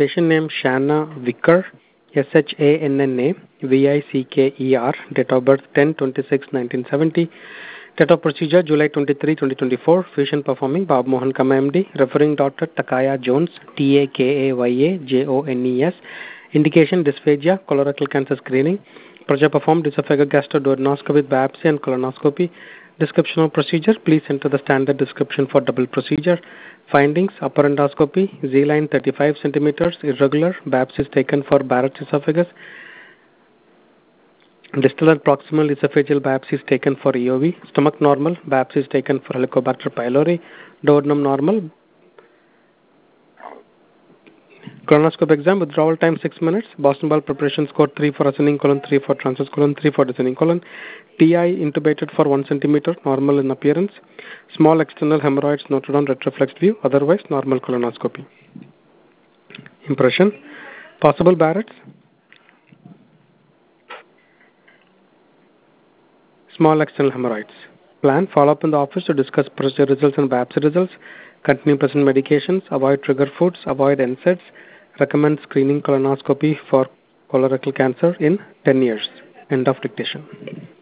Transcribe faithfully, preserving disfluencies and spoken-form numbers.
Patient name Shanna Vicker, S H A N N A V I C K E R, date of birth ten twenty-six nineteen seventy, date of procedure July twenty-third twenty twenty-four, physician performing Bob Mohan Kama M D, referring doctor Takaya Jones, T A K A Y A J O N E S, indication dysphagia, colorectal cancer screening, Praja performed esophagogastrodiagnostic with biopsy and colonoscopy. Description of procedure, please enter the standard description for double procedure. Findings, upper endoscopy, Z-line thirty-five centimeters, irregular, biopsy is taken for Barrett's esophagus. Distal and proximal esophageal biopsy is taken for E O V. Stomach normal, biopsy is taken for Helicobacter pylori. Duodenum normal. Colonoscope exam, withdrawal time six minutes. Boston ball preparation score three for ascending colon, three for transverse colon, three for descending colon. T I intubated for one centimeter, normal in appearance. Small external hemorrhoids noted on retroflex view, otherwise normal colonoscopy. Impression, possible Barrett's. Small external hemorrhoids. Plan, follow up in the office to discuss procedure results and biopsy results. Continue present medications, avoid trigger foods, avoid N SAIDs. Recommend screening colonoscopy for colorectal cancer in ten years. End of dictation.